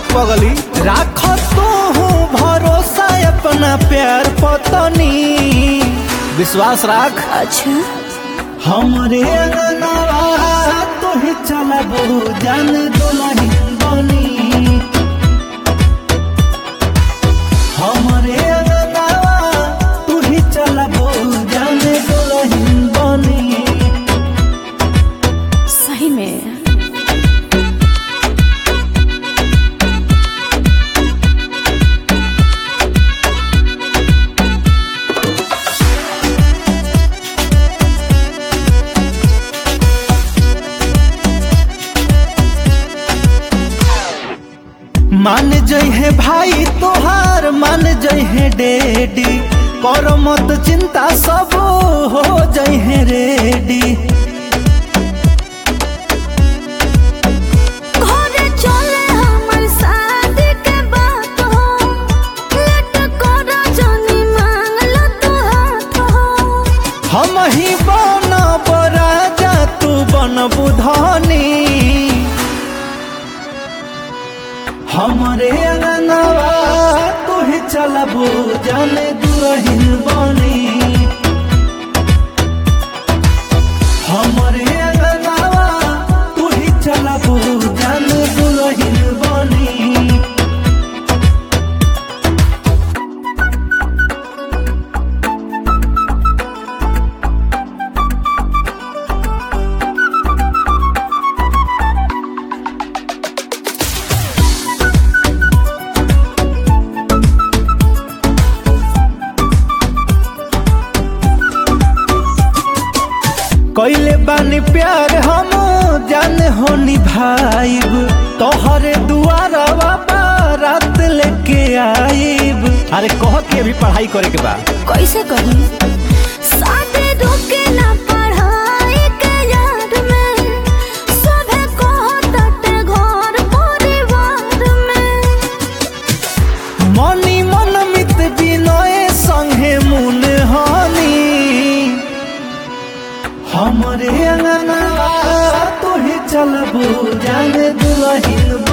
पगली राख तो हूँ भरोसा अपना प्यार पतनी विश्वास राख। अच्छा हमरे अंगनवा तो ही चलबो जान दुल्हन बनी। हमरे अंगनवा तू ही चलबो जान दुल्हन बनी। सही में मान जई है भाई तोहार मान जई है डेडी कर मत चिंता सब हो जई है रेडी। घरे चले हमर शादी के बात हो लट कर जानी मांगल तू हाथ हो। हम ही बन राजा तू बन बुधनी। हमरे अंगनवा तू ही चलबो जाने दुल्हन बनी। हमरे अंगनवा तू ही चलबो जाने दुल्हन बनी। कैले बानी प्यार हम जान हो निभाइब तोहरे दुआरा बारात लेके आइब। अरे कह के अभी पढ़ाई करे के बा कैसे करी शादी रुके ना पढ़ाई के याद में सभे कहत घर परिवार में। मनी मन मित बिनय संगे मुन हनी। हमरे अंगनवा तू ही चलबो जाने दुल्हन